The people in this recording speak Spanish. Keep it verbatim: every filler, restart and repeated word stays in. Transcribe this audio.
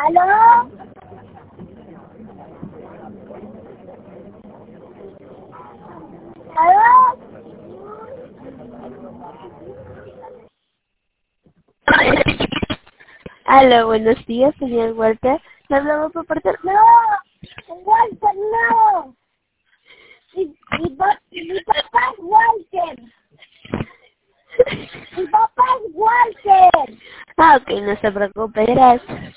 ¿Aló? ¿Aló? Aló, buenos días, señor Walter. Le hablamos por parte... No, Walter, no. Mi, mi, pa- mi papá es Walter. Mi papá es Walter. Ah, ok, no se preocupe, gracias.